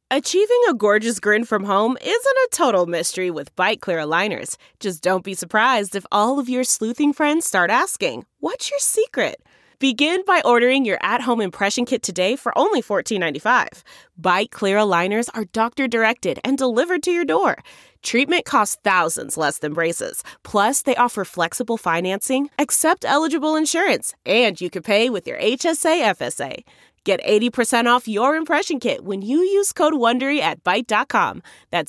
Achieving a gorgeous grin from home isn't a total mystery with Byte Clear aligners. Just don't be surprised if all of your sleuthing friends start asking, "What's your secret?" Begin by ordering your at-home impression kit today for only $14.95. Byte Clear aligners are doctor-directed and delivered to your door. Treatment costs thousands less than braces. Plus, they offer flexible financing, accept eligible insurance, and you can pay with your HSA FSA. Get 80% off your impression kit when you use code WONDERY at Byte.com. That's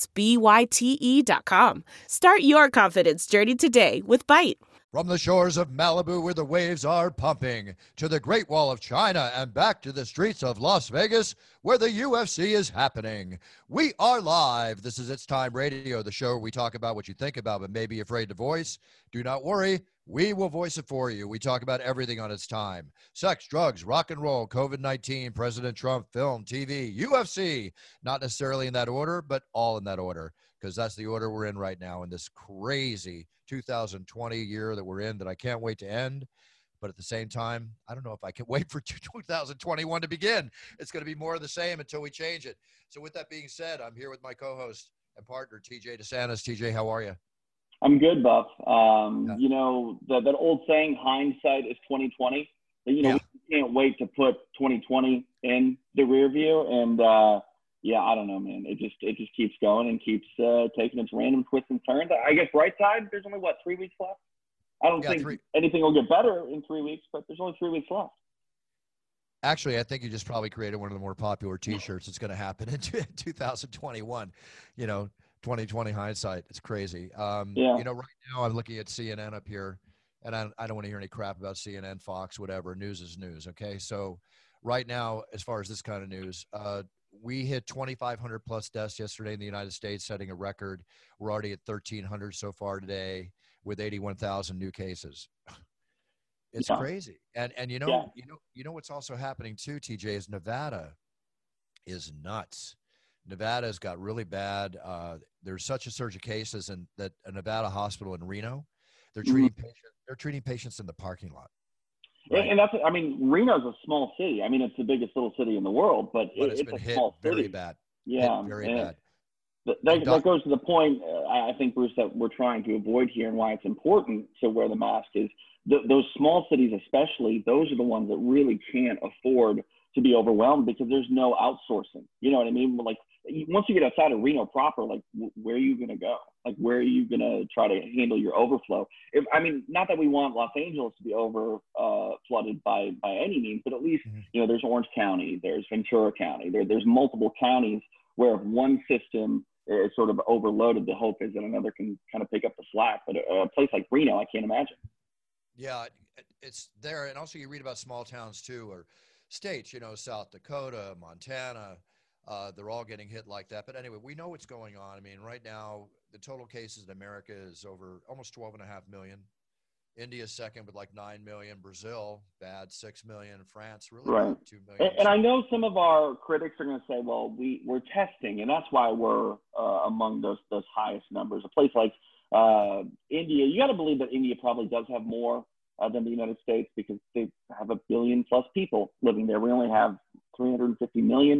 BYTE.com. Start your confidence journey today with Byte. From the shores of Malibu where the waves are pumping, to the Great Wall of China and back to the streets of Las Vegas where the UFC is happening. We are live. This is It's Time Radio, the show where we talk about what you think about but may be afraid to voice. Do not worry. We will voice it for you. We talk about everything on Its Time. Sex, drugs, rock and roll, COVID-19, President Trump, film, TV, UFC. Not necessarily in that order, but all in that order, because that's the order we're in right now in this crazy 2020 year that we're in that I can't wait to end. But at the same time, I don't know if I can wait for 2021 to begin. It's going to be more of the same until we change it. So with that being said, I'm here with my co-host and partner, TJ DeSantis. TJ, how are you? I'm good, Buff. You know, that old saying, hindsight is 2020. You know, we can't wait to put 2020 in the rear view. And I don't know, man. It just keeps going and keeps taking its random twists and turns. I guess right side, there's only 3 weeks left. I don't think anything will get better in 3 weeks, but there's only 3 weeks left. Actually, I think you just probably created one of the more popular T-shirts that's going to happen in 2021. You know, 2020 hindsight. It's crazy. You know, right now I'm looking at CNN up here, and I don't want to hear any crap about CNN, Fox, whatever. News is news, okay? So right now, as far as this kind of news, we hit 2,500 plus deaths yesterday in the United States, setting a record. We're already at 1,300 so far today with 81,000 new cases. It's crazy. And you know what's also happening too, TJ, is Nevada is nuts. Nevada's got really bad. There's such a surge of cases, and that a Nevada hospital in Reno, they're treating patients. They're treating patients in the parking lot. Right? And that's, I mean, Reno's a small city. I mean, it's the biggest little city in the world, but it's been a hit small very city. bad. Yeah, hit very bad. That goes to the point, I think, Bruce, that we're trying to avoid here, and why it's important to wear the mask is those small cities, especially, those are the ones that really can't afford to be overwhelmed because there's no outsourcing. You know what I mean? Like, once you get outside of Reno proper, like, where are you going to go? Like, where are you going to try to handle your overflow? I mean, not that we want Los Angeles to be flooded by any means, but at least, you know, there's Orange County, there's Ventura County, there's multiple counties where if one system is sort of overloaded, the hope is that another can kind of pick up the slack. But a place like Reno, I can't imagine. Yeah, it's there. And also you read about small towns too, or states, you know, South Dakota, Montana, they're all getting hit like that. But anyway, we know what's going on. I mean, right now, the total cases in America is over almost 12.5 million. India's second with like 9 million. Brazil, bad, 6 million. France, really bad, 2 million. And I know some of our critics are going to say, well, we're testing, and that's why we're among those highest numbers. A place like India, you got to believe that India probably does have more than the United States because they have 1 billion plus people living there. We only have 350 million.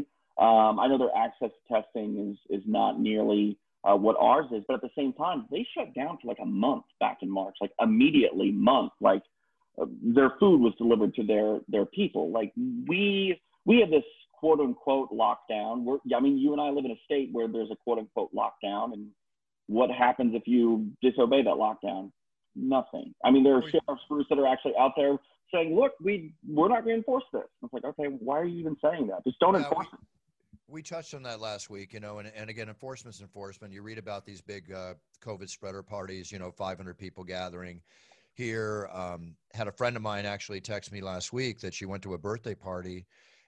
I know their access to testing is not nearly what ours is, but at the same time, they shut down for like a month back in March, like immediately month. Like their food was delivered to their people. Like we have this quote unquote lockdown. I mean, you and I live in a state where there's a quote unquote lockdown, and what happens if you disobey that lockdown? Nothing. I mean, there are sheriffs groups that are actually out there saying, look, we're not going to enforce this. It's like, okay, why are you even saying that? Just don't enforce it. We touched on that last week, you know, and again, enforcement's enforcement. You read about these big COVID spreader parties, you know, 500 people gathering here. Had a friend of mine actually text me last week that she went to a birthday party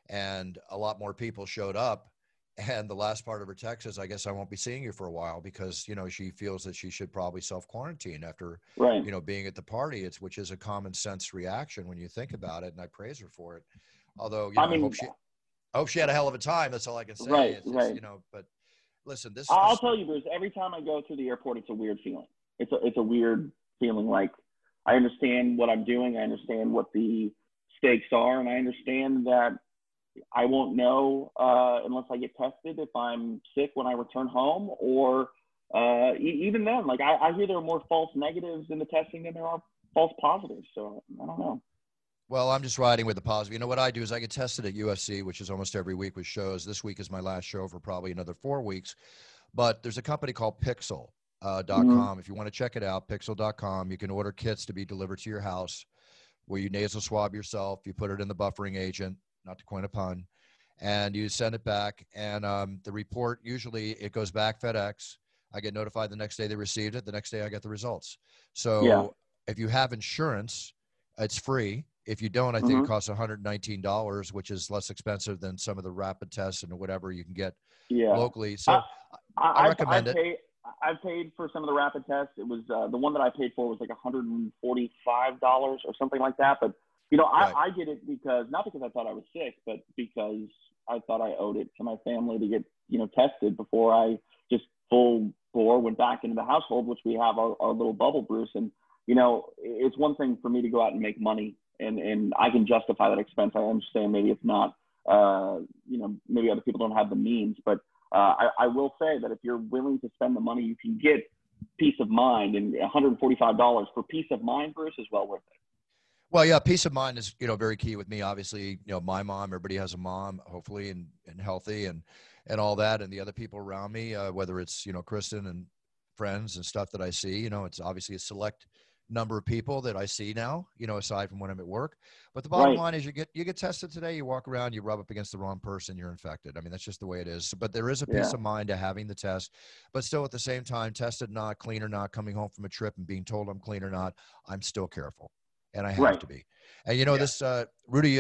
and a lot more people showed up. And the last part of her text is, I guess I won't be seeing you for a while because, you know, she feels that she should probably self-quarantine after, you know, being at the party, which is a common sense reaction when you think about it. And I praise her for it. Although, you know, I hope she had a hell of a time. That's all I can say. Right. You know, but listen, I'll tell you, Bruce, every time I go through the airport, it's a weird feeling. It's a weird feeling. Like, I understand what I'm doing. I understand what the stakes are. And I understand that I won't know unless I get tested if I'm sick when I return home, or even then, like I hear there are more false negatives in the testing than there are false positives. So I don't know. Well, I'm just riding with the positive. You know what I do is I get tested at UFC, which is almost every week with shows. This week is my last show for probably another 4 weeks. But there's a company called Pixel.com. If you want to check it out, Pixel.com. You can order kits to be delivered to your house where you nasal swab yourself. You put it in the buffering agent, not to coin a pun, and you send it back. And the report, usually it goes back FedEx. I get notified the next day they received it. The next day I get the results. So if you have insurance, it's free. If you don't, I think it costs $119, which is less expensive than some of the rapid tests and whatever you can get locally. So I recommend it. I've paid for some of the rapid tests. It was the one that I paid for was like $145 or something like that. But, you know, I did it because, not because I thought I was sick, but because I thought I owed it to my family to get, you know, tested before I just full bore went back into the household, which we have our little bubble, Bruce. And, you know, it's one thing for me to go out and make money, and I can justify that expense. I understand maybe it's not, you know, maybe other people don't have the means, but I will say that if you're willing to spend the money, you can get peace of mind, and $145 for peace of mind, Bruce, is well worth it. Well, yeah, peace of mind is, you know, very key with me. Obviously, you know, my mom, everybody has a mom, hopefully, and healthy and all that. And the other people around me, whether it's, you know, Kristen and friends and stuff that I see, you know, it's obviously a select number of people that I see now, you know, aside from when I'm at work. But the bottom line is you get tested today, you walk around, you rub up against the wrong person, you're infected. I mean, that's just the way it is. But there is a peace of mind to having the test, but still at the same time, tested not, clean or not, coming home from a trip and being told I'm clean or not, I'm still careful. And I have to be. And, you know, this Rudy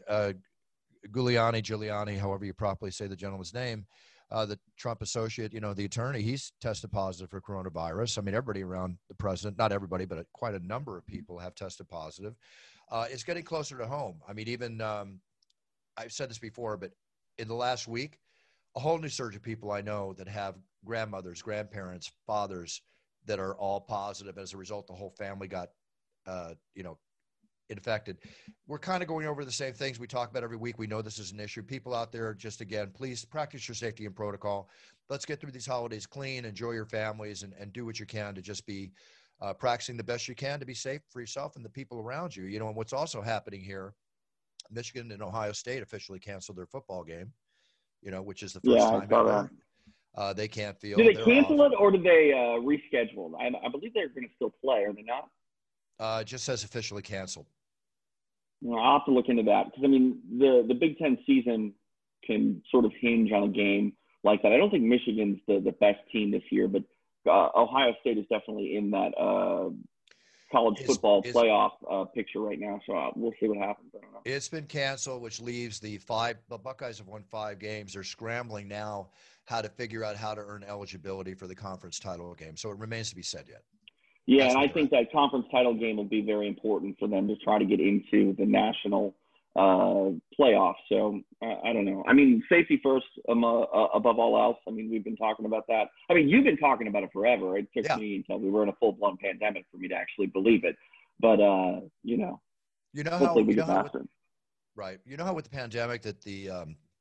Giuliani, however you properly say the gentleman's name, the Trump associate, you know, the attorney, he's tested positive for coronavirus. I mean, everybody around the president, not everybody, but quite a number of people have tested positive. It's getting closer to home. I mean, even I've said this before, but in the last week, a whole new surge of people I know that have grandmothers, grandparents, fathers that are all positive. As a result, the whole family got, you know, infected. We're kind of going over the same things we talk about every week. We know this is an issue. People out there, just again, please practice your safety and protocol. Let's get through these holidays clean, enjoy your families, and do what you can to just be practicing the best you can to be safe for yourself and the people around you. You know, and what's also happening here, Michigan and Ohio State officially canceled their football game, you know, which is the first time ever. They can't field. Did they cancel it, or did they reschedule? I believe they're going to still play, are they not? It just says officially canceled. Well, I'll have to look into that, because, I mean, the Big Ten season can sort of hinge on a game like that. I don't think Michigan's the best team this year, but Ohio State is definitely in that college football playoff picture right now. So we'll see what happens. I don't know. It's been canceled, which leaves the Buckeyes have won 5 games. They're scrambling now how to figure out how to earn eligibility for the conference title game. So it remains to be said yet. Yeah, and I think that conference title game will be very important for them to try to get into the national playoffs. So I don't know. I mean, safety first above all else. I mean, we've been talking about that. I mean, you've been talking about it forever. It took me until we were in a full-blown pandemic for me to actually believe it. But, you know hopefully we get past it. Right. You know how with the pandemic that the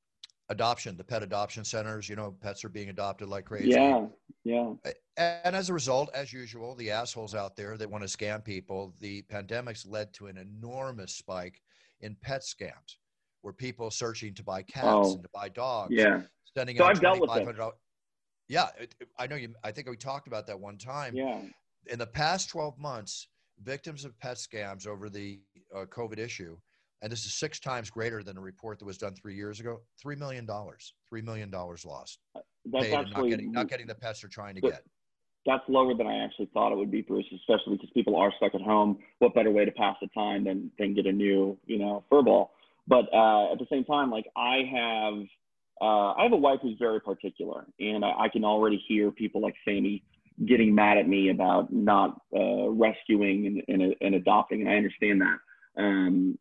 pet adoption centers, you know, pets are being adopted like crazy. Yeah. And as a result, as usual, the assholes out there that want to scam people, the pandemic's led to an enormous spike in pet scams, where people searching to buy cats and to buy dogs. Yeah. Spending out I've dealt with it. Yeah. I know I think we talked about that one time. Yeah. In the past 12 months, victims of pet scams over the COVID issue, and this is 6 times greater than a report that was done 3 years ago, $3 million. $3 million lost. That's actually not getting the pets they're trying to get. That's lower than I actually thought it would be, Bruce, especially because people are stuck at home. What better way to pass the time than get a new, fur ball? But at the same time, like I have a wife who's very particular, and I can already hear people like Sammy getting mad at me about not rescuing and adopting, and I understand that.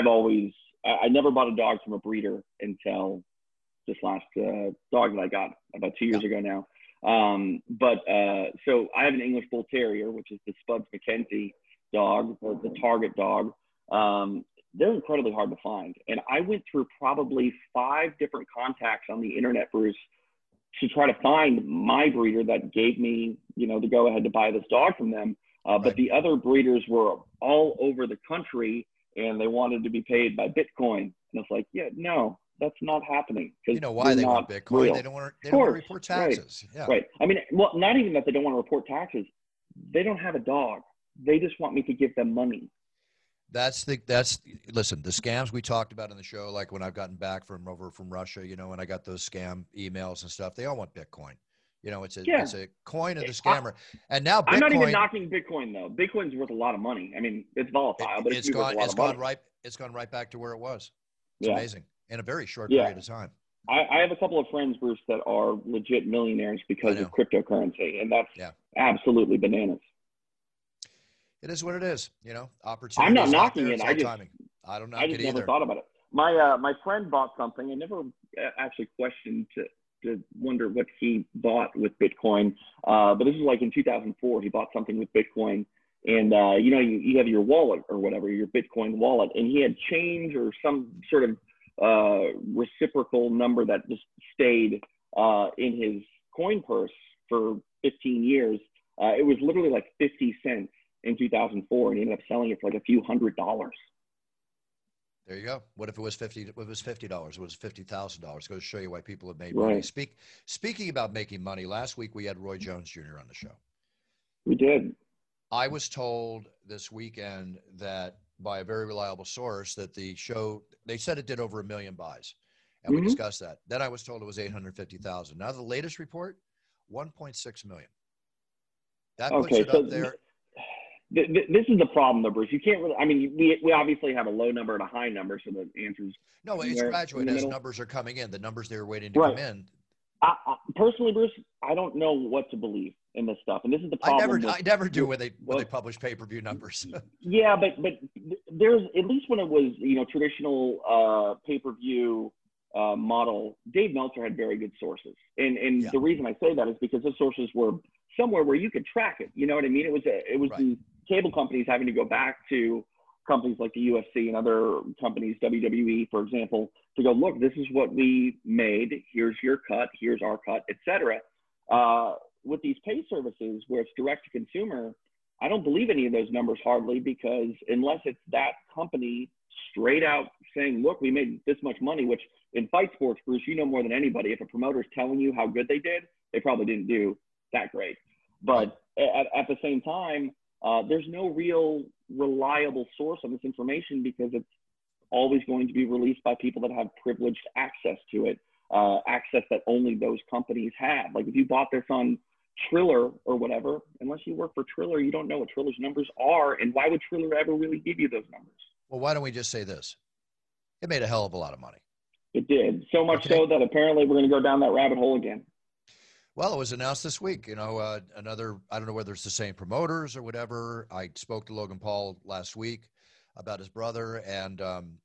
I never bought a dog from a breeder until this last dog that I got about 2 years ago now. So I have an English Bull Terrier, which is the Spuds MacKenzie dog, the target dog. they're incredibly hard to find. And I went through probably 5 different contacts on the internet, Bruce, to try to find my breeder that gave me, the go ahead to buy this dog from them. But the other breeders were all over the country, and they wanted to be paid by Bitcoin. And it's like, yeah, no, that's not happening. You know why they want Bitcoin? Real. They don't want to report taxes. Right. Yeah. Right. I mean, well, not even that they don't want to report taxes. They don't have a dog. They just want me to give them money. Listen, the scams we talked about in the show, like when I've gotten back from Russia, and I got those scam emails and stuff, they all want Bitcoin. It's a coin of the scammer. And now Bitcoin, I'm not even knocking Bitcoin though. Bitcoin's worth a lot of money. I mean, it's volatile, but it's gone right back to where it was. It's amazing in a very short period of time. I have a couple of friends, Bruce, that are legit millionaires because of cryptocurrency, and that's absolutely bananas. It is what it is, opportunity. I'm not knocking it. I don't knock it either. I just never thought about it. My friend bought something. I never actually questioned to wonder what he bought with Bitcoin. But this is like in 2004, he bought something with Bitcoin. And, you have your wallet or whatever, your Bitcoin wallet. And he had change or some sort of reciprocal number that just stayed in his coin purse for 15 years. It was literally like 50 cents. In 2004, and he ended up selling it for like a few $100s. There you go. What if it was $50? What if it was $50? What was $50,000? Goes to show you why people have made money. Speaking about making money, last week we had Roy Jones Jr. on the show. We did. I was told this weekend that by a very reliable source that the show, they said it did over 1 million buys, and we discussed that. Then I was told it was 850,000. Now the latest report, 1.6 million. That puts it up there. This is the problem, though, Bruce. You can't really. I mean, we obviously have a low number and a high number, so the answer's no. It's graduate as numbers are coming in. The numbers they were waiting to come in. Personally, Bruce, I don't know what to believe in this stuff, and this is the problem. I never do when they publish pay-per-view numbers. Yeah, but there's at least when it was traditional pay-per-view model. Dave Meltzer had very good sources, and the reason I say that is because those sources were somewhere where you could track it. You know what I mean? It was the cable companies having to go back to companies like the UFC and other companies, WWE, for example, to go, look, this is what we made. Here's your cut. Here's our cut, etc. With these pay services where it's direct to consumer, I don't believe any of those numbers hardly, because unless it's that company straight out saying, look, we made this much money, which in fight sports, Bruce, more than anybody, if a promoter's telling you how good they did, they probably didn't do that great. But at the same time, there's no real reliable source of this information because it's always going to be released by people that have privileged access to it, access that only those companies have. Like if you bought this on Triller or whatever, unless you work for Triller, you don't know what Triller's numbers are. And why would Triller ever really give you those numbers? Well, why don't we just say this? It made a hell of a lot of money. It did. So much so that apparently we're going to go down that rabbit hole again. Well, it was announced this week, another, I don't know whether it's the same promoters or whatever. I spoke to Logan Paul last week about his brother, and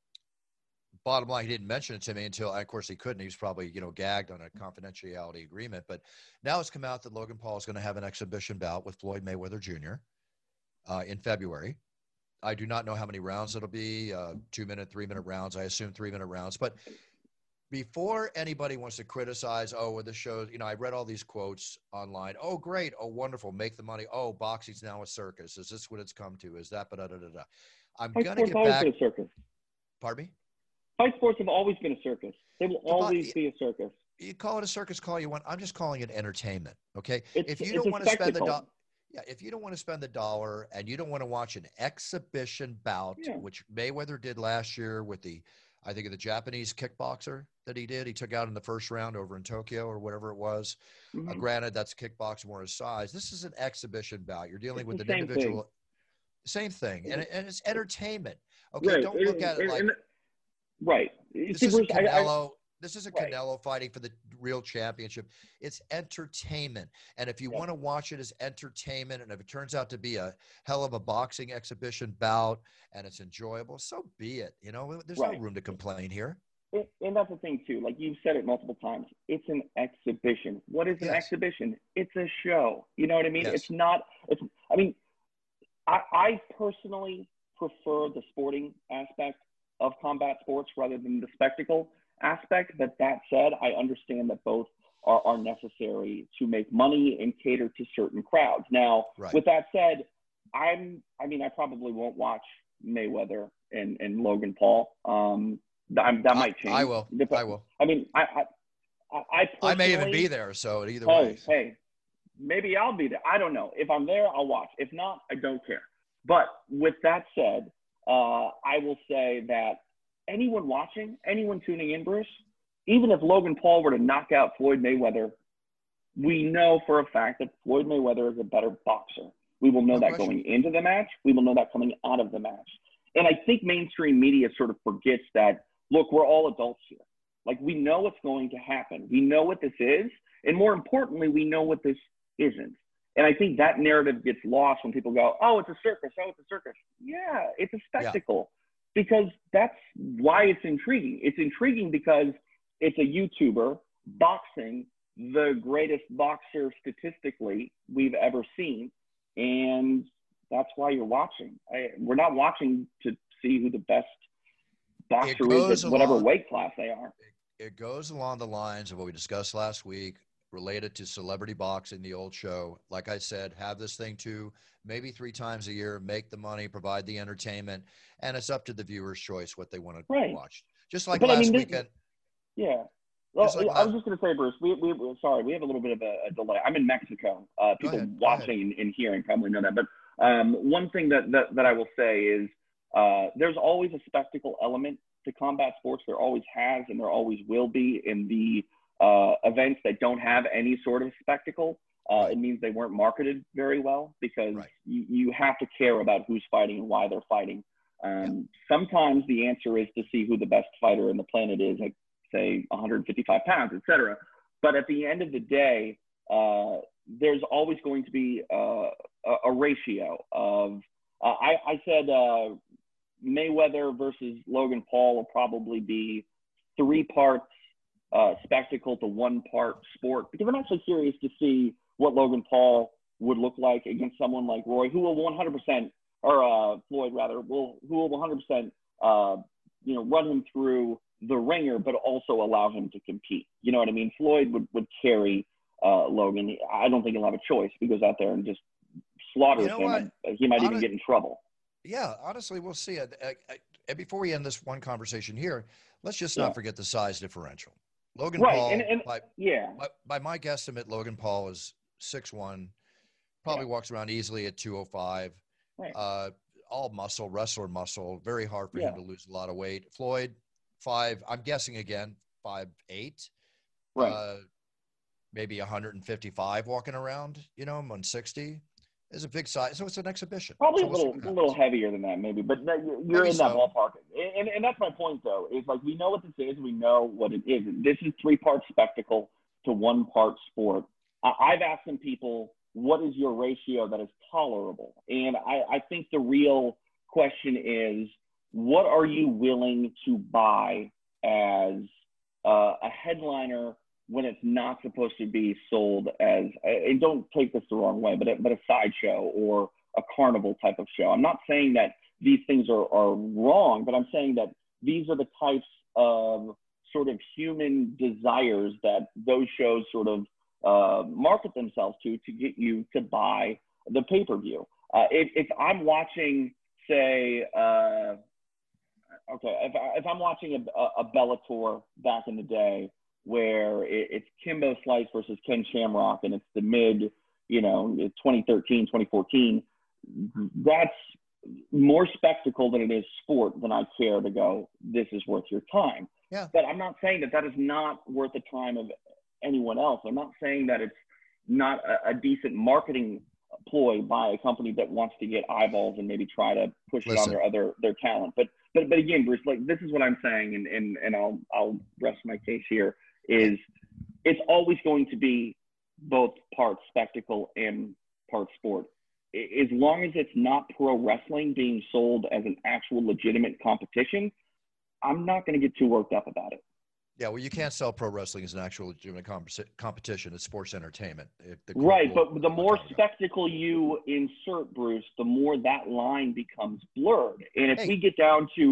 bottom line, he didn't mention it to me until, of course, he couldn't. He was probably, gagged on a confidentiality agreement. But now it's come out that Logan Paul is going to have an exhibition bout with Floyd Mayweather Jr. In February. I do not know how many rounds it'll be, 2-minute, 3-minute rounds. I assume 3-minute rounds. But before anybody wants to criticize, this show, I read all these quotes online. Oh, great. Oh, wonderful. Make the money. Oh, boxing's now a circus. Is this what it's come to? Is that, I'm going to get back. Been a circus. Pardon me? Fight sports have always been a circus. They will always be a circus. You call it a circus, call you want. I'm just calling it entertainment. Okay. If you don't want to spend the dollar. Yeah, if you don't want to spend the dollar and you don't want to watch an exhibition bout, which Mayweather did last year with the Japanese kickboxer that he did. He took out in the first round over in Tokyo or whatever it was. Granted, that's kickboxing more his size. This is an exhibition bout. You're dealing with an individual. Same thing. And it's entertainment. Okay, right. Don't look at it like – right. This isn't Canelo. This isn't Canelo fighting for the real championship. It's entertainment. And if you want to watch it as entertainment, and if it turns out to be a hell of a boxing exhibition bout and it's enjoyable, so be it. There's no room to complain here. And that's the thing, too. Like you've said it multiple times. It's an exhibition. What is an exhibition? It's a show. You know what I mean? It's not – I personally prefer the sporting aspect of combat sports rather than the spectacle aspect. But that said, I understand that both are necessary to make money and cater to certain crowds. Now, with that said, I probably won't watch Mayweather and Logan Paul. That might change. I will. I mean, I may even be there, so either way. Hey, maybe I'll be there. I don't know. If I'm there, I'll watch. If not, I don't care. But with that said, I will say that anyone watching, anyone tuning in, Bruce, even if Logan Paul were to knock out Floyd Mayweather, we know for a fact that Floyd Mayweather is a better boxer. We will know that going into the match. We will know that coming out of the match. And I think mainstream media sort of forgets that, look, we're all adults here. Like, we know what's going to happen. We know what this is. And more importantly, we know what this isn't. And I think that narrative gets lost when people go, oh, it's a circus. Oh, it's a circus. Yeah, it's a spectacle. Yeah. Because that's why it's intriguing. It's intriguing because it's a YouTuber boxing the greatest boxer statistically we've ever seen. And that's why you're watching. We're not watching to see who the best boxer is at whatever weight class they are. It goes along the lines of what we discussed last week, related to celebrity boxing, the old show. Like I said, have this thing 2, maybe 3 times a year, make the money, provide the entertainment, and it's up to the viewer's choice what they want to watch. Just like last weekend. Yeah. Well, I was just going to say, Bruce, we have a little bit of a delay. I'm in Mexico. People watching and hearing probably know that. But one thing that I will say is there's always a spectacle element to combat sports. There always has, and there always will be in the events that don't have any sort of spectacle. It means they weren't marketed very well, because you have to care about who's fighting and why they're fighting. Sometimes the answer is to see who the best fighter on the planet is, like, say 155 pounds, et cetera. But at the end of the day, there's always going to be a ratio of, I said Mayweather versus Logan Paul will probably be 3 parts spectacle to 1 part sport, because I'm actually curious to see what Logan Paul would look like against someone like Roy, who will 100%, or Floyd rather, who will 100%, run him through the ringer, but also allow him to compete. You know what I mean? Floyd would carry Logan. I don't think he'll have a choice. If he goes out there and just slaughters him, he might even get in trouble. Yeah, honestly, we'll see. Before we end this one conversation here, let's just not forget the size differential. Logan Paul, by my guesstimate, Logan Paul is 6'1", probably walks around easily at 205. All muscle, wrestler muscle, very hard for him to lose a lot of weight. Floyd, I'm guessing again, 5'8", maybe 155 walking around, 160 is a big size. So it's an exhibition. Probably a little heavier than that, maybe, but you're in that ballpark. And that's my point, though, is like, we know what this is, we know what it isn't. This is 3-part spectacle to 1 part sport. I've asked some people, what is your ratio that is tolerable? And I think the real question is, what are you willing to buy as a headliner when it's not supposed to be sold as, and don't take this the wrong way, but a sideshow or a carnival type of show? I'm not saying that these things are wrong, but I'm saying that these are the types of sort of human desires that those shows sort of market themselves to get you to buy the pay-per-view. If I'm watching, say, if I'm watching a Bellator back in the day, where it's Kimbo Slice versus Ken Shamrock, and it's the mid, 2013, 2014, that's more spectacle than it is sport. Than I care to go, this is worth your time. Yeah. But I'm not saying that is not worth the time of anyone else. I'm not saying that it's not a decent marketing ploy by a company that wants to get eyeballs and maybe try to push it on their talent. But again, Bruce, like, this is what I'm saying, and I'll rest my case here, is it's always going to be both parts spectacle and part sport. As long as it's not pro wrestling being sold as an actual legitimate competition, I'm not going to get too worked up about it. Yeah, well, you can't sell pro wrestling as an actual legitimate competition. It's sports entertainment. Right, but the more spectacle you insert, Bruce, the more that line becomes blurred. And if we get down to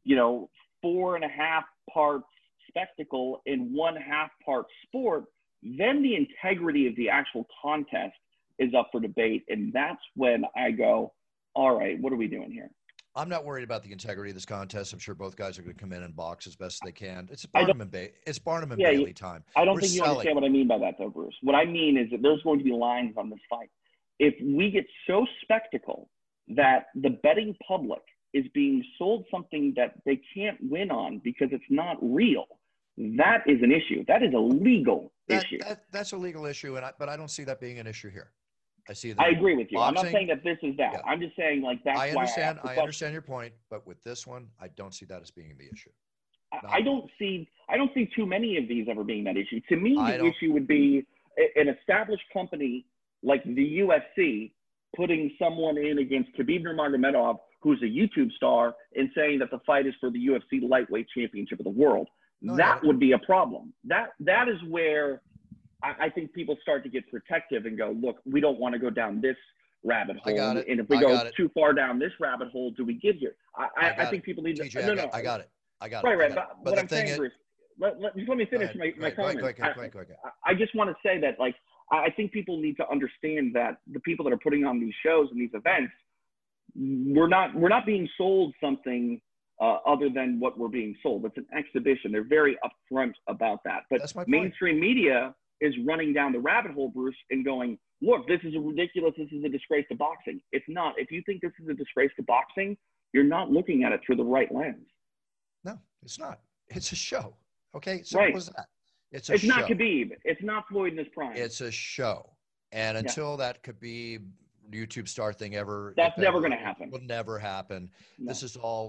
4.5 parts spectacle and 1/2 part sport, then the integrity of the actual contest is up for debate. And that's when I go, all right, what are we doing here? I'm not worried about the integrity of this contest. I'm sure both guys are going to come in and box as best they can. It's Barnum and Bailey time. I don't think you understand what I mean by that, though, Bruce. What I mean is that there's going to be lines on this fight. If we get so spectacle that the betting public is being sold something that they can't win on because it's not real, that is an issue. That is a legal issue. That's a legal issue, but I don't see that being an issue here. I agree with you. I'm not saying that this is that. Yeah. I'm just saying that's I understand. why I understand your point, but with this one, I don't see that as being the issue. I don't see too many of these ever being that issue. To me, the issue would be an established company like the UFC putting someone in against Khabib Nurmagomedov, who's a YouTube star, and saying that the fight is for the UFC lightweight championship of the world. That would be a problem. That is where I think people start to get protective and go, look, we don't want to go down this rabbit hole. And if we go too far down this rabbit hole, do we get here? I think people need to. TJ, I got it. Right. But what I'm saying, Bruce, let me finish my comment. Go ahead. I just want to say that, I think people need to understand that the people that are putting on these shows and these events, we're not being sold something other than what we're being sold. It's an exhibition. They're very upfront about that. But mainstream media is running down the rabbit hole, Bruce, and going, look, this is ridiculous. This is a disgrace to boxing. It's not. If you think this is a disgrace to boxing, you're not looking at it through the right lens. No, it's not. It's a show. Okay? Simple as that. It's show. Not Khabib. It's not Floyd in his prime. It's a show. And until that Khabib YouTube star thing that's never going to happen. Will never happen. No. This is all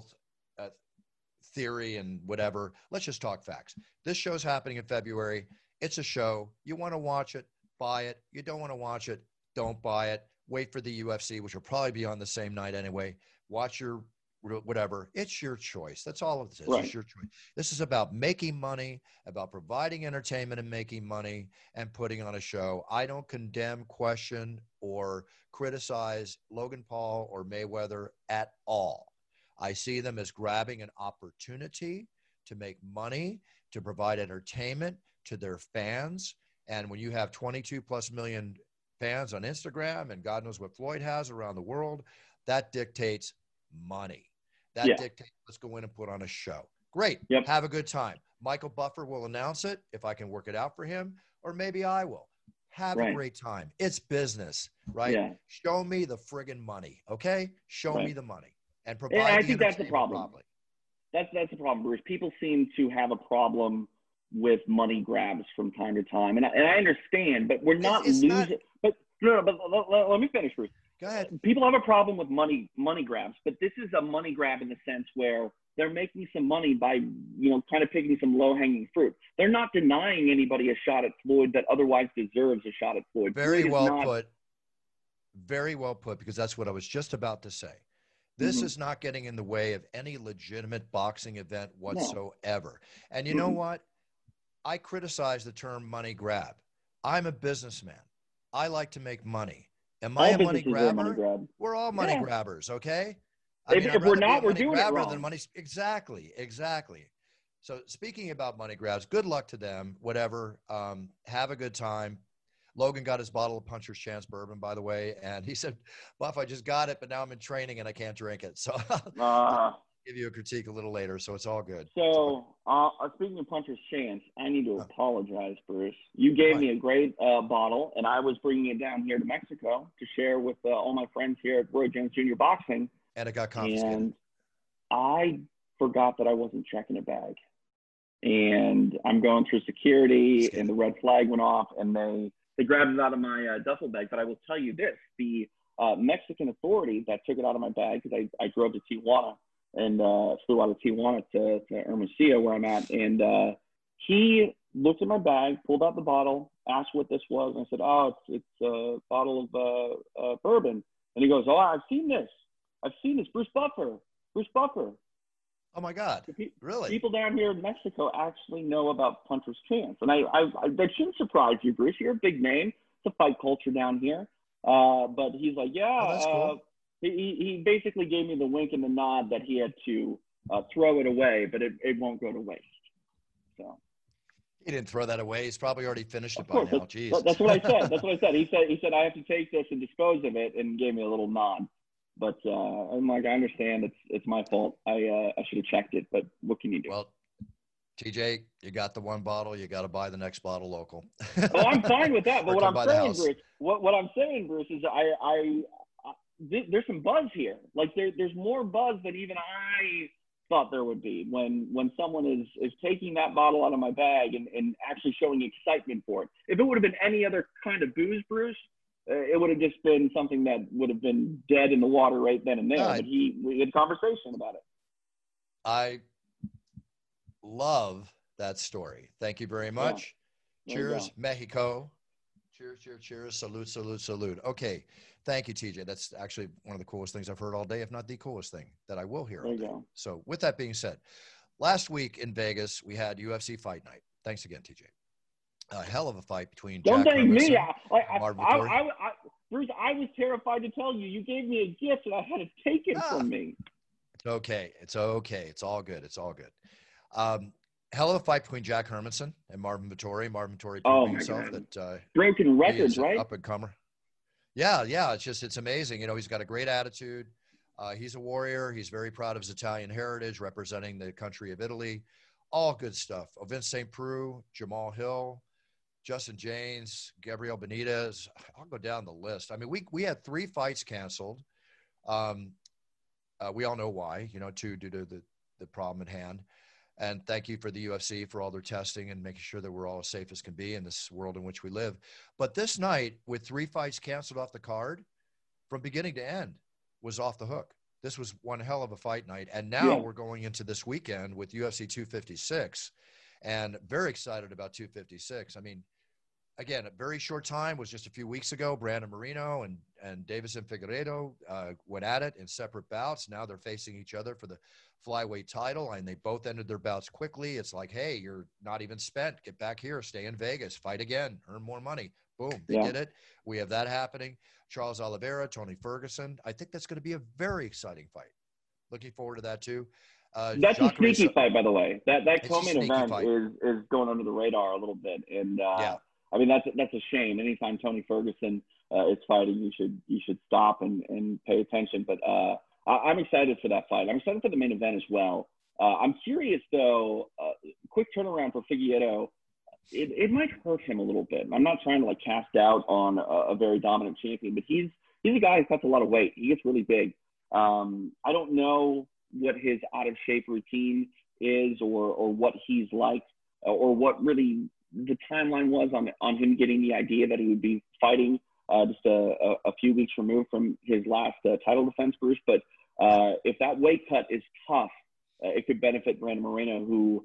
theory and whatever. Let's just talk facts. This show's happening in February. It's a show. You want to watch it, buy it. You don't want to watch it, don't buy it. Wait for the UFC, which will probably be on the same night anyway. Watch your whatever. It's your choice. That's all of this is. Right. It's your choice. This is about making money, about providing entertainment and making money and putting on a show. I don't condemn, question, or criticize Logan Paul or Mayweather at all. I see them as grabbing an opportunity to make money, to provide entertainment to their fans. And when you have 22 plus million fans on Instagram and God knows what Floyd has around the world, that dictates money. That dictates, let's go in and put on a show. Great. Yep. Have a good time. Michael Buffer will announce it if I can work it out for him, or maybe I will. Have a great time. It's business, right? Yeah. Show me the friggin' money, okay? Show me the money. And provide I think that's the problem. Probably. That's the problem, Bruce. People seem to have a problem with money grabs from time to time. And I understand, but we're not losing. But let me finish, Bruce. Go ahead. People have a problem with money grabs, but this is a money grab in the sense where they're making some money by, kind of picking some low-hanging fruit. They're not denying anybody a shot at Floyd that otherwise deserves a shot at Floyd. Very well put. Very well put, because that's what I was just about to say. This is not getting in the way of any legitimate boxing event whatsoever. No. And you know what? I criticize the term money grab. I'm a businessman. I like to make money. Am I a money grabber? We're all money grabbers, okay? If we're not, we're doing it wrong. Than money. Exactly. So speaking about money grabs, good luck to them, whatever. Have a good time. Logan got his bottle of Puncher's Chance bourbon, by the way, and he said, Buff, I just got it, but now I'm in training and I can't drink it. So I'll give you a critique a little later, so it's all good. So speaking of Puncher's Chance, I need to apologize, Bruce. You gave me a great bottle, and I was bringing it down here to Mexico to share with all my friends here at Roy Jones Jr. Boxing. And it got confiscated. And I forgot that I wasn't checking a bag. And I'm going through security, and the red flag went off, and they grabbed it out of my duffel bag. But I will tell you this, the Mexican authority that took it out of my bag, because I drove to Tijuana and flew out of Tijuana to Hermosillo, where I'm at. And he looked at my bag, pulled out the bottle, asked what this was. And I said, it's a bottle of bourbon. And he goes, I've seen this. Bruce Buffer. Oh my God! Really? People down here in Mexico actually know about Puncher's Chance, and I that shouldn't surprise you, Bruce. You're a big name. It's a fight culture down here. But he's like, that's cool. He basically gave me the wink and the nod that he had to throw it away, but it won't go to waste. So. He didn't throw that away. He's probably already finished it by now. Jesus. That's what I said. That's what I said. He said I have to take this and dispose of it, and gave me a little nod. But I'm like, I understand. It's my fault. I should have checked it. But what can you do? Well, TJ, you got the one bottle. You got to buy the next bottle local. Oh, I'm fine with that. But what I'm saying, Bruce, what I'm saying, Bruce, is there's some buzz here. Like there's more buzz than even I thought there would be when someone is taking that bottle out of my bag and actually showing excitement for it. If it would have been any other kind of booze, Bruce, it would have just been something that would have been dead in the water right then and there. But we had a conversation about it. I love that story. Thank you very much. Yeah. Cheers, Mexico. Cheers, cheers, cheers. Salute, salute, salute. Okay. Thank you, TJ. That's actually one of the coolest things I've heard all day, if not the coolest thing that I will hear all day. So with that being said, last week in Vegas, we had UFC Fight Night. Thanks again, TJ. A hell of a fight between Don't Jack thank me. Bruce, I was terrified to tell you. You gave me a gift and I had it taken from me. It's okay. It's okay. It's all good. It's all good. Hell of a fight between Jack Hermanson and Marvin Vettori. Marvin Vettori proving himself that broken records, right? Up and comer. Yeah. It's amazing. You know, he's got a great attitude. He's a warrior. He's very proud of his Italian heritage, representing the country of Italy. All good stuff. Vince St. Preux, Jamal Hill, Justin James, Gabriel Benitez. I'll go down the list. I mean, we had 3 fights canceled. We all know why, 2 due to the problem at hand. And thank you for the UFC for all their testing and making sure that we're all as safe as can be in this world in which we live. But this night, with 3 fights canceled off the card, from beginning to end, was off the hook. This was one hell of a fight night. And now we're going into this weekend with UFC 256, and very excited about 256. I mean, again, a very short time, was just a few weeks ago. Brandon Moreno and Davison Figueiredo went at it in separate bouts. Now they're facing each other for the flyweight title, and they both ended their bouts quickly. It's like, hey, you're not even spent. Get back here. Stay in Vegas. Fight again. Earn more money. Boom. They did it. We have that happening. Charles Oliveira, Tony Ferguson. I think that's going to be a very exciting fight. Looking forward to that too. That's a sneaky fight, by the way. That co-main event is going under the radar a little bit, and I mean that's a shame. Anytime Tony Ferguson is fighting, you should stop and pay attention. But I'm excited for that fight. I'm excited for the main event as well. I'm curious though. Quick turnaround for Figueiredo. It might hurt him a little bit. I'm not trying to cast doubt on a very dominant champion, but he's a guy who cuts a lot of weight. He gets really big. I don't know what his out of shape routine is, or what he's like, or what really the timeline was on him getting the idea that he would be fighting just a few weeks removed from his last title defense, Bruce. But if that weight cut is tough, it could benefit Brandon Moreno, who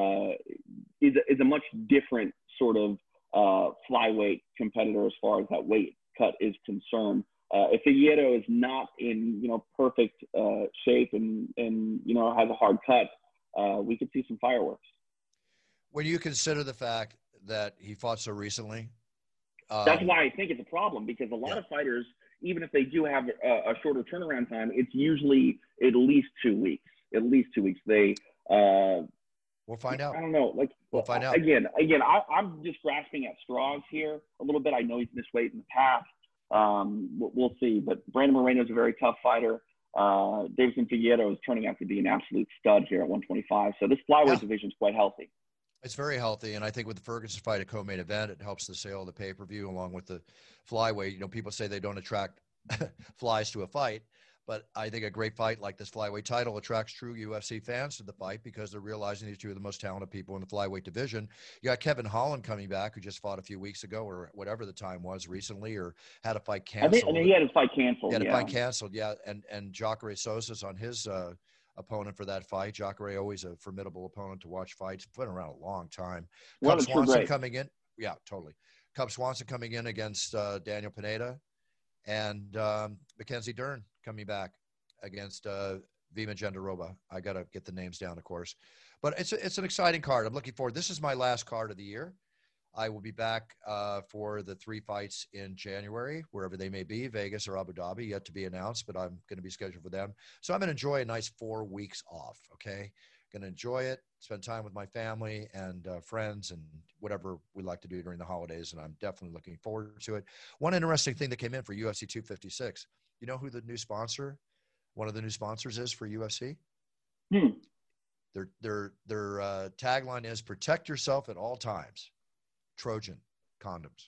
is a much different sort of flyweight competitor as far as that weight cut is concerned. If Figueiredo is not in perfect shape and has a hard cut, we could see some fireworks. When you consider the fact that he fought so recently, that's why I think it's a problem, because a lot of fighters, even if they do have a shorter turnaround time, it's usually at least 2 weeks. At least 2 weeks. We'll find out. I don't know. We'll find out. Again, I'm just grasping at straws here a little bit. I know he's missed weight in the past. We'll see. But Brandon Moreno is a very tough fighter. Davison Figueiredo is turning out to be an absolute stud here at 125. So this flyweight division is quite healthy. It's very healthy, and I think with the Ferguson fight, a co-main event, it helps the sale of the pay-per-view along with the flyweight. People say they don't attract flies to a fight, but I think a great fight like this flyweight title attracts true UFC fans to the fight, because they're realizing these 2 are the most talented people in the flyweight division. You got Kevin Holland coming back, who just fought a few weeks ago, or whatever the time was recently, or had a fight canceled. I think he had his fight canceled. He had a fight canceled, and Jacare Souza's on his opponent for that fight. Jacare, always a formidable opponent to watch fights. Been around a long time. Cub Swanson coming in. Yeah, totally. Cub Swanson coming in against Daniel Pineda, and Mackenzie Dern coming back against Vima Jandiroba. I got to get the names down, of course. But it's an exciting card. I'm looking forward. This is my last card of the year. I will be back for the 3 fights in January, wherever they may be, Vegas or Abu Dhabi, yet to be announced, but I'm going to be scheduled for them. So I'm going to enjoy a nice 4 weeks off, okay? Going to enjoy it, spend time with my family and friends and whatever we like to do during the holidays, and I'm definitely looking forward to it. One interesting thing that came in for UFC 256, you know who the new sponsor, one of the new sponsors is for UFC? Their tagline is "Protect yourself at all times." Trojan condoms.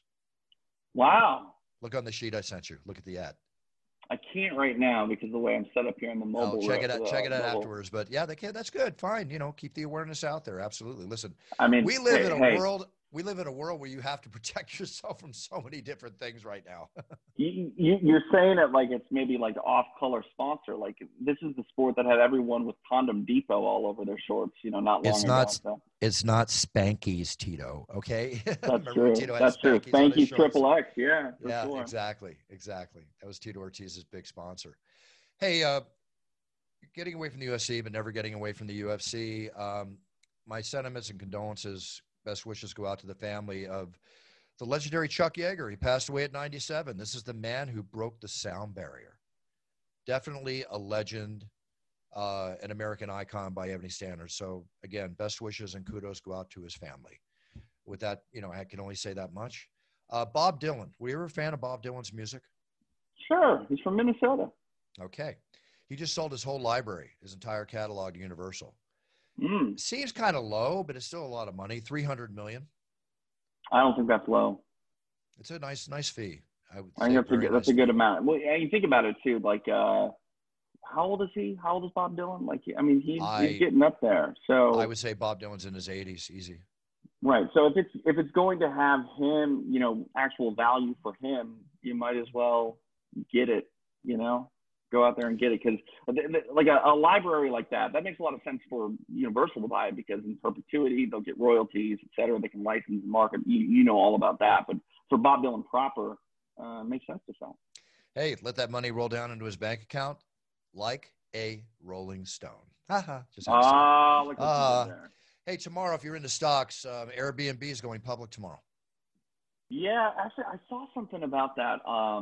Wow. Look on the sheet I sent you. Look at the ad. I can't right now because of the way I'm set up here in the mobile. Oh, check it out. Check it out afterwards. But yeah, they can. That's good. Fine. You know, keep the awareness out there. Absolutely. Listen, I mean, we live in a world. We live in a world where you have to protect yourself from so many different things right now. You're saying it like it's maybe like off-color sponsor. Like this is the sport that had everyone with Condom Depot all over their shorts. You know, not long ago. So. It's not Spankies, Tito. Okay. That's true. That's true. Spankies Triple X. Yeah. Yeah. Sure. Exactly. That was Tito Ortiz's big sponsor. Hey, getting away from the UFC, but never getting away from the UFC. My sentiments and condolences. Best wishes go out to the family of the legendary Chuck Yeager. He passed away at 97. This is the man who broke the sound barrier. Definitely a legend, an American icon by any standards. So, again, best wishes and kudos go out to his family. With that, you know, I can only say that much. Bob Dylan. Were you ever a fan of Bob Dylan's music? Sure. He's from Minnesota. Okay. He just sold his whole library, his entire catalog to Universal. Seems kind of low, but it's still a lot of money. $300 million. I don't think that's low. It's a nice fee. I think that's a good amount. Well, and you think about it too. Like, how old is he? How old is Bob Dylan? Like, I mean, he's getting up there. So I would say Bob Dylan's in his 80s, easy. Right. So if it's going to have him, you know, actual value for him, you might as well get it. You know. Go out there and get it, because like a library like that makes a lot of sense for Universal to buy it, because in perpetuity they'll get royalties, et cetera. They can license and market. You know all about that. But for Bob Dylan proper, it makes sense to sell. Hey, let that money roll down into his bank account like a rolling stone. Just there. Hey, tomorrow, if you're into stocks, Airbnb is going public tomorrow. Yeah, actually, I saw something about that.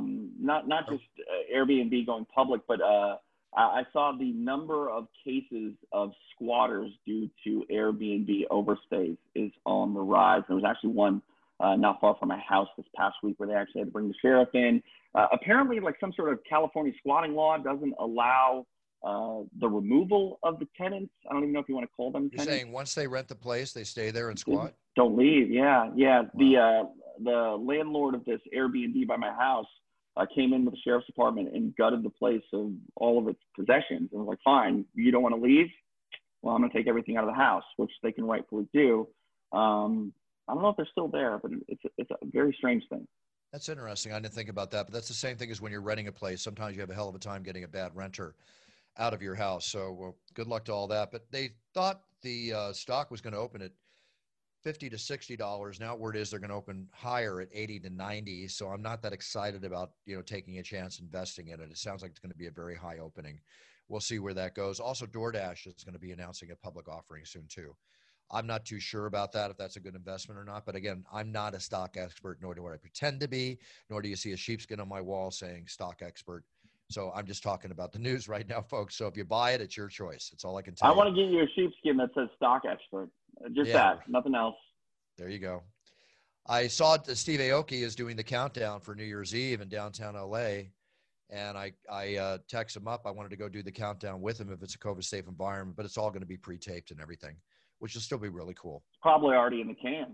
Not just Airbnb going public, but I saw the number of cases of squatters due to Airbnb overstays is on the rise. There was actually one not far from my house this past week where they actually had to bring the sheriff in. Apparently, like some sort of California squatting law doesn't allow the removal of the tenants. I don't even know if you want to call them tenants. You're saying once they rent the place, they stay there and squat? Don't leave. Yeah. Wow. The landlord of this Airbnb by my house came in with the sheriff's department and gutted the place of all of its possessions. And was like, fine, you don't want to leave? Well, I'm going to take everything out of the house, which they can rightfully do. I don't know if they're still there, but it's a very strange thing. That's interesting. I didn't think about that, but that's the same thing as when you're renting a place. Sometimes you have a hell of a time getting a bad renter out of your house. So, well, good luck to all that. But they thought the stock was going to open at $50 to $60. Now word is they're going to open higher at 80 to 90. So I'm not that excited about, taking a chance investing in it. It sounds like it's going to be a very high opening. We'll see where that goes. Also, DoorDash is going to be announcing a public offering soon too. I'm not too sure about that, if that's a good investment or not. But again, I'm not a stock expert, nor do I pretend to be, nor do you see a sheepskin on my wall saying stock expert. So I'm just talking about the news right now, folks. So if you buy it, it's your choice. That's all I can tell you. I want to get you a sheepskin that says stock expert. Just that, nothing else. There you go. I saw Steve Aoki is doing the countdown for New Year's Eve in downtown LA. And I text him up. I wanted to go do the countdown with him if it's a COVID-safe environment, but it's all going to be pre-taped and everything, which will still be really cool. Probably already in the can.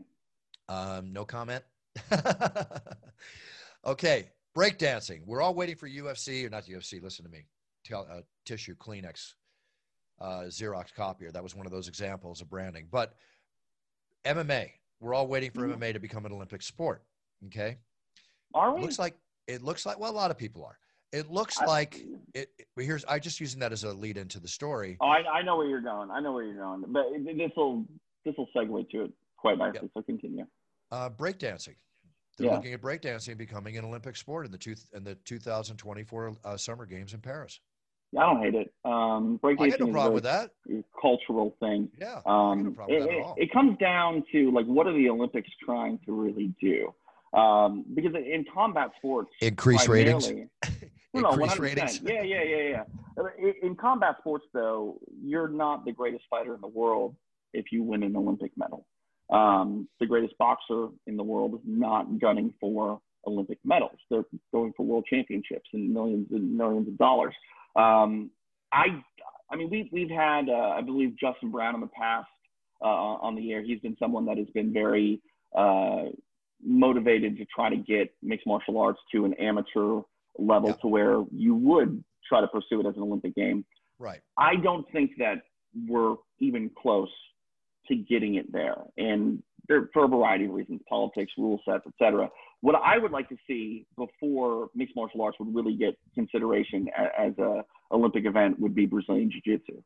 No comment. Okay. Breakdancing. We're all waiting for UFC, or not UFC, listen to me. Tissue, Kleenex, Xerox copier. That was one of those examples of branding. But MMA, we're all waiting for MMA to become an Olympic sport. Okay? Are we? It looks like, well, a lot of people are. It looks like it. I just using that as a lead into the story. Oh, I know where you're going. But this will segue to it quite nicely. Yep. So continue. Breakdancing. They're looking at breakdancing becoming an Olympic sport in the 2024 Summer Games in Paris. Yeah, I don't hate it. Breakdancing I got no problem with that. Cultural thing. Yeah, I got no problem with that at all. It comes down to like, what are the Olympics trying to really do? Because in combat sports, increase ratings. No, increase 100%. ratings. Yeah. In combat sports, though, you're not the greatest fighter in the world if you win an Olympic medal. The greatest boxer in the world is not gunning for Olympic medals. They're going for world championships and millions of dollars. I mean, we've had, I believe, Justin Brown in the past on the air. He's been someone that has been very motivated to try to get mixed martial arts to an amateur level, to where you would try to pursue it as an Olympic game. Right. I don't think that we're even close to getting it there. And for a variety of reasons, politics, rule sets, etc. What I would like to see before mixed martial arts would really get consideration as a Olympic event would be Brazilian Jiu-Jitsu.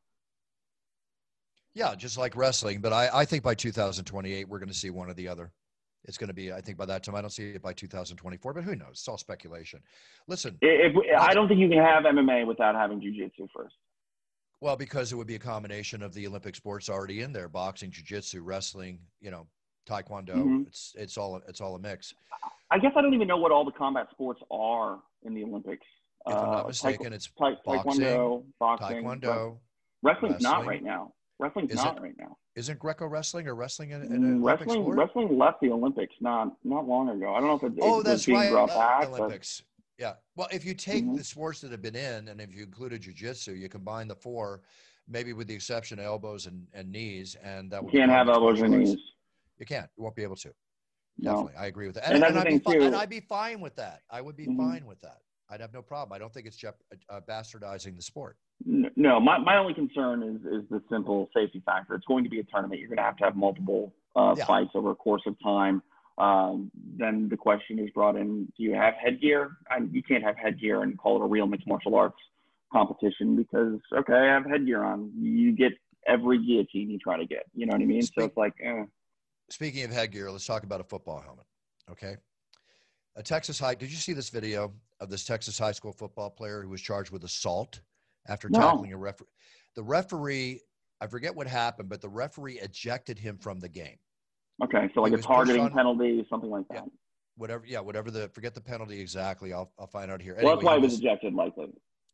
Yeah, just like wrestling. But I think by 2028, we're going to see one or the other. It's going to be, I think by that time, I don't see it by 2024, but who knows? It's all speculation. Listen. I don't think you can have MMA without having Jiu-Jitsu first. Well, because it would be a combination of the Olympic sports already in there: boxing, jiu-jitsu, wrestling, taekwondo. Mm-hmm. It's all a mix. I guess I don't even know what all the combat sports are in the Olympics. If I'm not mistaken, it's taekwondo, boxing, taekwondo. Wrestling's not right now. Wrestling's not right now. Isn't Greco wrestling or wrestling in Olympic sport? Wrestling left the Olympics not long ago. I don't know if that's being brought back. Olympics. Yeah. Well, if you take the sports that have been in, and if you included jiu-jitsu, you combine the four, maybe with the exception of elbows and knees, and that would you can't have elbows and knees. You can't. You won't be able to. No. Definitely, I agree with that. And I'd be fine with that. I would be fine with that. I'd have no problem. I don't think it's bastardizing the sport. No, my only concern is the simple safety factor. It's going to be a tournament. You're going to have multiple fights over a course of time. Then the question is brought in, do you have headgear? You can't have headgear and call it a real mixed martial arts competition because, okay, I have headgear on. You get every guillotine you try to get. You know what I mean? So it's like, Speaking of headgear, let's talk about a football helmet, okay? Did you see this video of this Texas high school football player who was charged with assault after tackling a referee? The referee, I forget what happened, but the referee ejected him from the game. Okay, so like a targeting penalty, something like that. Yeah, whatever forget the penalty exactly. I'll find out here. Well, that's why he was ejected, likely.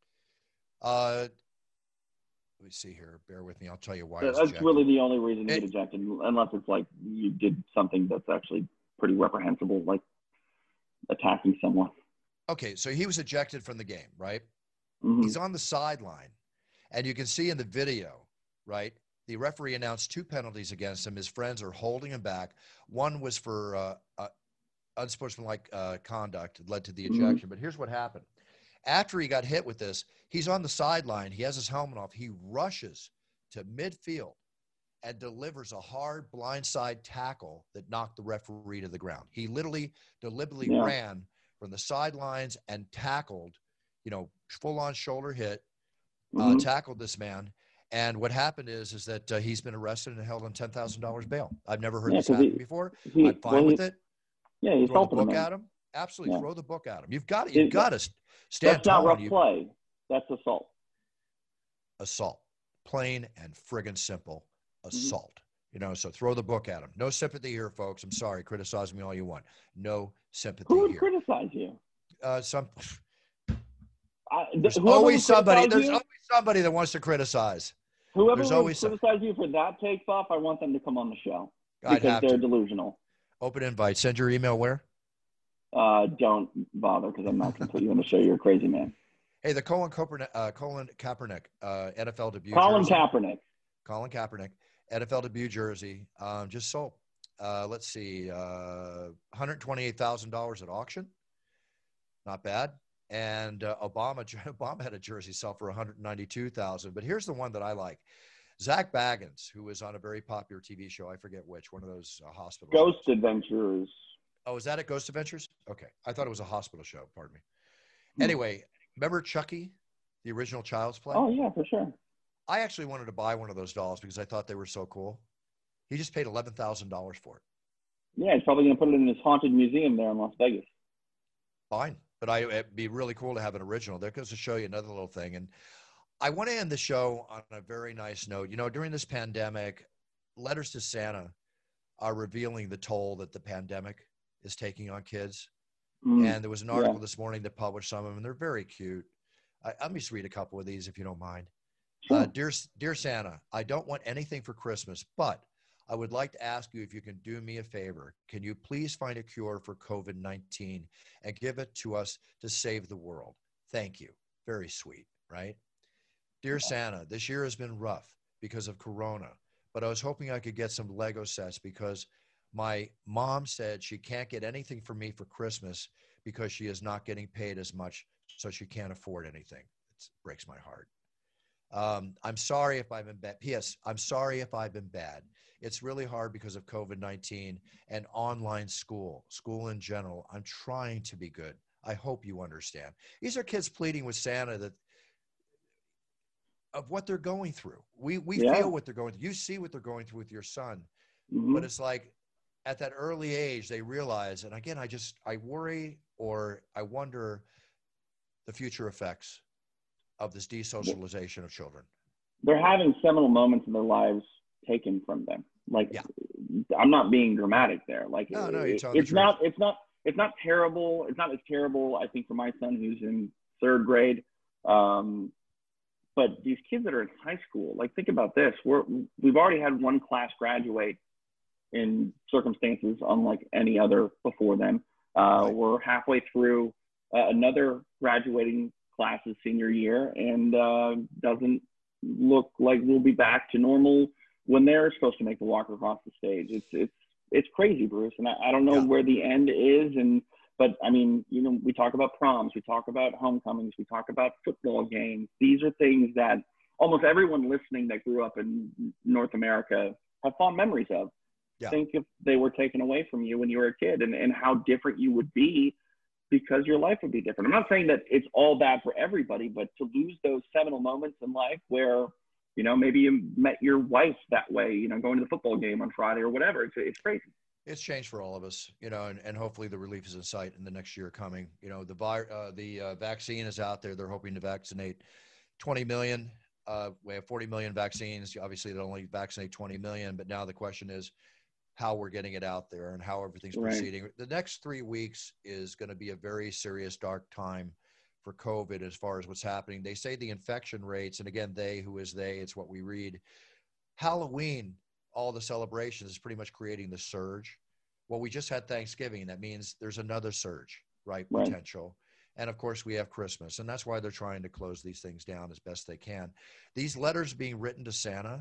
Let me see here. Bear with me. I'll tell you why. That's really the only reason to get ejected, unless it's like you did something that's actually pretty reprehensible, like attacking someone. Okay, so he was ejected from the game, right? Mm-hmm. He's on the sideline, and you can see in the video, right? The referee announced 2 penalties against him. His friends are holding him back. One was for unsportsmanlike conduct that led to the ejection. But here's what happened. After he got hit with this, he's on the sideline. He has his helmet off. He rushes to midfield and delivers a hard blindside tackle that knocked the referee to the ground. He literally deliberately ran from the sidelines and tackled, full-on shoulder hit, tackled this man. And what happened is that he's been arrested and held on $10,000 bail. I've never heard this happen before. I'm fine with it. Yeah, he's throw the book at him. Absolutely, throw the book at him. You've got to stand tall. That's not rough play. That's assault. Assault, plain and friggin' simple assault. So throw the book at him. No sympathy here, folks. I'm sorry. Criticize me all you want. No sympathy here. Who would criticize you? There's always somebody. There's always somebody that wants to criticize. Whoever would criticize you for that take, Buff, I want them to come on the show because they're delusional. Open invite. Send your email where? Don't bother because I'm not going to put you on the show. You're a crazy man. Hey, the Colin Kaepernick, NFL debut. Colin Kaepernick, NFL debut jersey, just sold. Let's see, $128,000 at auction. Not bad. And Obama had a jersey sell for $192,000. But here's the one that I like. Zach Baggins, who was on a very popular TV show. I forget which, one of those hospital Ghost shows. Adventures. Oh, is that at Ghost Adventures? Okay. I thought it was a hospital show. Pardon me. Anyway, remember Chucky, the original Child's Play? Oh, yeah, for sure. I actually wanted to buy one of those dolls because I thought they were so cool. He just paid $11,000 for it. Yeah, he's probably going to put it in his haunted museum there in Las Vegas. Fine. But it'd be really cool to have an original. There goes to show you another little thing. And I want to end the show on a very nice note. You know, during this pandemic, letters to Santa are revealing the toll that the pandemic is taking on kids. And there was an article this morning that published some of them, and they're very cute. Let me just read a couple of these if you don't mind. Sure. Dear Santa, I don't want anything for Christmas, but I would like to ask you if you can do me a favor. Can you please find a cure for COVID-19 and give it to us to save the world? Thank you. Very sweet, right? Dear Santa, this year has been rough because of Corona, but I was hoping I could get some Lego sets because my mom said she can't get anything for me for Christmas because she is not getting paid as much, so she can't afford anything. It breaks my heart. I'm sorry if I've been bad. P.S. I'm sorry if I've been bad. It's really hard because of COVID-19 and online school in general. I'm trying to be good. I hope you understand. These are kids pleading with Santa that of what they're going through. We feel what they're going through. You see what they're going through with your son. But it's like at that early age, they realize, and again, I worry or I wonder the future effects of this desocialization of children. They're having seminal moments in their lives taken from them. Like, I'm not being dramatic there. Like, no, it's not terrible. It's not as terrible, I think, for my son who's in 3rd grade. But these kids that are in high school, like, think about this. We've already had one class graduate in circumstances unlike any other before them. We're halfway through another graduating class's senior year, and doesn't look like we'll be back to normal when they're supposed to make the walk across the stage. It's crazy, Bruce, and I don't know where the end is. But I mean, you know, we talk about proms, we talk about homecomings, we talk about football games. These are things that almost everyone listening that grew up in North America have fond memories of. Think if they were taken away from you when you were a kid, and how different you would be, because your life would be different. I'm not saying that it's all bad for everybody, but to lose those seminal moments in life where, you know, maybe you met your wife that way, you know, going to the football game on Friday or whatever. It's crazy. It's changed for all of us, you know, and hopefully the relief is in sight in the next year coming. You know, the vaccine is out there. They're hoping to vaccinate 20 million. We have 40 million vaccines. Obviously, they'll only vaccinate 20 million. But now the question is how we're getting it out there and how everything's proceeding. The next 3 weeks is going to be a very serious, dark time for COVID as far as what's happening. They say the infection rates, and again, who is they, it's what we read. Halloween, all the celebrations is pretty much creating the surge. Well, we just had Thanksgiving, and that means there's another surge, right? Potential. And of course, we have Christmas, and that's why they're trying to close these things down as best they can. These letters being written to Santa,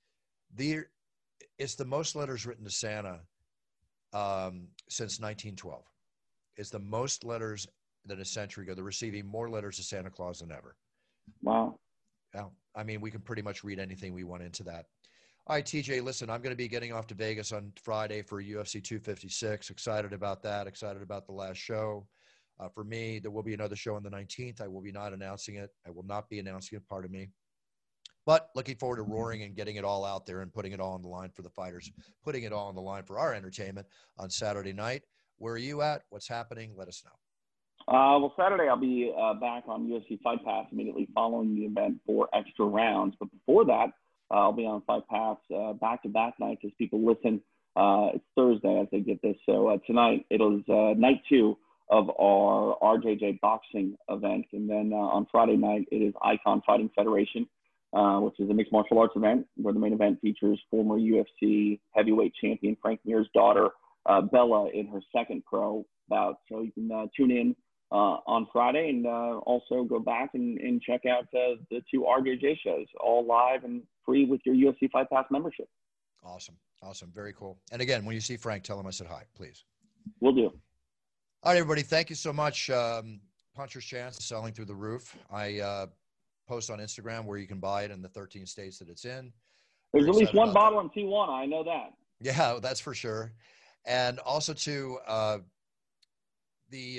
it's the most letters written to Santa since 1912. It's the most letters than a century ago. They're receiving more letters to Santa Claus than ever. Wow. Yeah. I mean, we can pretty much read anything we want into that. All right, TJ, listen, I'm going to be getting off to Vegas on Friday for UFC 256. Excited about that. Excited about the last show. For me, there will be another show on the 19th. I will be not announcing it. I will not be announcing it, pardon me. But looking forward to roaring and getting it all out there and putting it all on the line for the fighters, putting it all on the line for our entertainment on Saturday night. Where are you at? What's happening? Let us know. Well, Saturday I'll be back on UFC Fight Pass immediately following the event for extra rounds. But before that, I'll be on Fight Pass back-to-back nights as people listen. It's Thursday as they get this. So tonight it is night 2 of our RJJ boxing event. And then on Friday night, it is Icon Fighting Federation, which is a mixed martial arts event where the main event features former UFC heavyweight champion Frank Mir's daughter, Bella, in her second pro bout. So you can tune in on Friday and also go back and check out the 2 RJJ shows, all live and free with your UFC Fight Pass membership. Awesome. Very cool. And again, when you see Frank, tell him I said hi, please. Will do. All right, everybody. Thank you so much. Puncher's Chance is selling through the roof. I post on Instagram where you can buy it in the 13 states that it's in. There's at least one bottle in Tijuana. I know that. Yeah, that's for sure. And also to the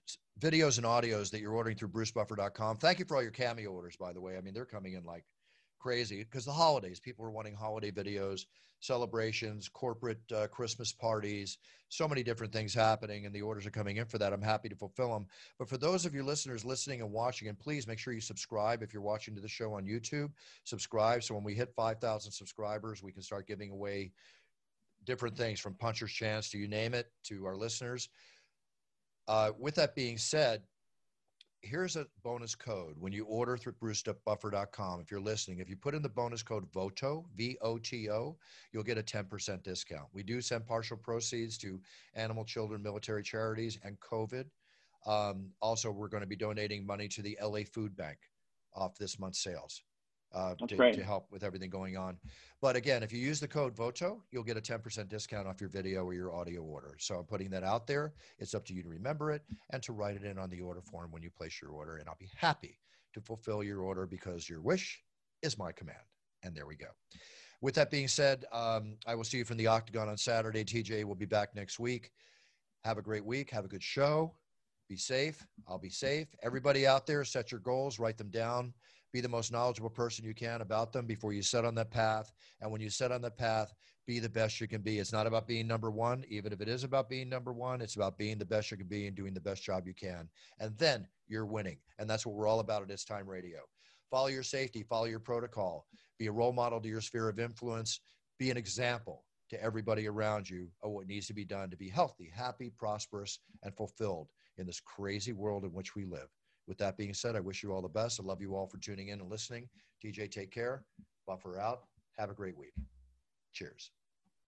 videos and audios that you're ordering through brucebuffer.com. Thank you for all your Cameo orders, by the way. I mean, they're coming in like crazy because the holidays, people are wanting holiday videos, celebrations, corporate Christmas parties, so many different things happening, and the orders are coming in for that. I'm happy to fulfill them. But for those of you listeners listening and watching, and please make sure you subscribe if you're watching to the show on YouTube. Subscribe so when we hit 5,000 subscribers, we can start giving away different things from Puncher's Chance to you name it to our listeners. With that being said, here's a bonus code. When you order through BruceBuffer.com, if you're listening, if you put in the bonus code VOTO, VOTO, you'll get a 10% discount. We do send partial proceeds to animal, children, military charities, and COVID. Also, we're going to be donating money to the LA Food Bank off this month's sales to help with everything going on. But again, if you use the code VOTO, you'll get a 10% discount off your video or your audio order. So I'm putting that out there. It's up to you to remember it and to write it in on the order form when you place your order. And I'll be happy to fulfill your order because your wish is my command. And there we go. With that being said, I will see you from the Octagon on Saturday. TJ will be back next week. Have a great week. Have a good show. Be safe. I'll be safe. Everybody out there, set your goals, write them down. Be the most knowledgeable person you can about them before you set on that path. And when you set on that path, be the best you can be. It's not about being number one. Even if it is about being number one, it's about being the best you can be and doing the best job you can. And then you're winning. And that's what we're all about at It's Time Radio. Follow your safety, follow your protocol, be a role model to your sphere of influence, be an example to everybody around you of what needs to be done to be healthy, happy, prosperous, and fulfilled in this crazy world in which we live. With that being said, I wish you all the best. I love you all for tuning in and listening. TJ, take care. Buffer out. Have a great week. Cheers.